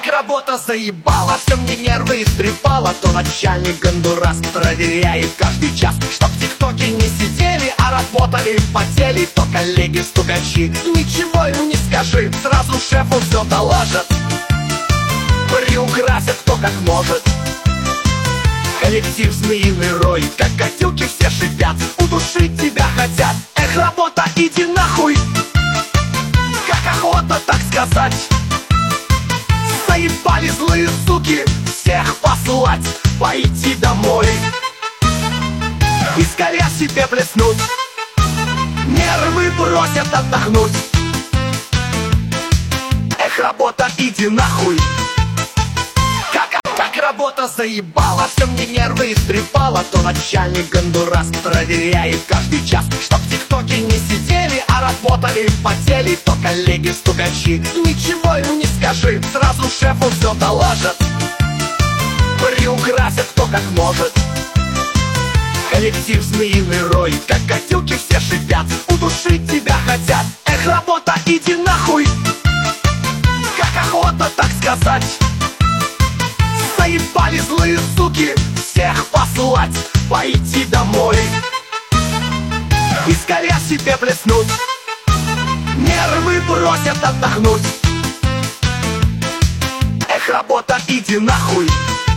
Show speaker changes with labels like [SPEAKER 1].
[SPEAKER 1] Как работа заебала, все мне нервы истрепала. То начальник Гондурас проверяет каждый час, чтоб в ТикТоке не сидели, а работали в потели. То коллеги-стукачи, ничего им не скажи, сразу шефу все доложат, приукрасят кто как может. Коллектив змеиный рой, как котелки все шипят, удушить тебя хотят. Эх, работа, иди нахуй, как охота так сказать. Заебали злые суки, всех послать, пойти домой. Искоря себе плеснуть, нервы бросят отдохнуть. Эх, работа, иди нахуй. Как работа заебала, все мне нервы истрепала. То начальник Гондурас проверяет каждый час, чтоб в ТикТоке не сидели, а работали в потели. То коллеги-стукачи, ничего им не скажи, сразу шефу все доложат, приукрасят кто как может. Коллектив змеиный рой, как котелки все шипят, удушить тебя хотят. Эх, работа, иди нахуй, как охота так сказать. Заебали злые суки, всех послать, пойти домой. Искоря себе плеснуть, нервы бросят отдохнуть. Эх, работа, иди нахуй.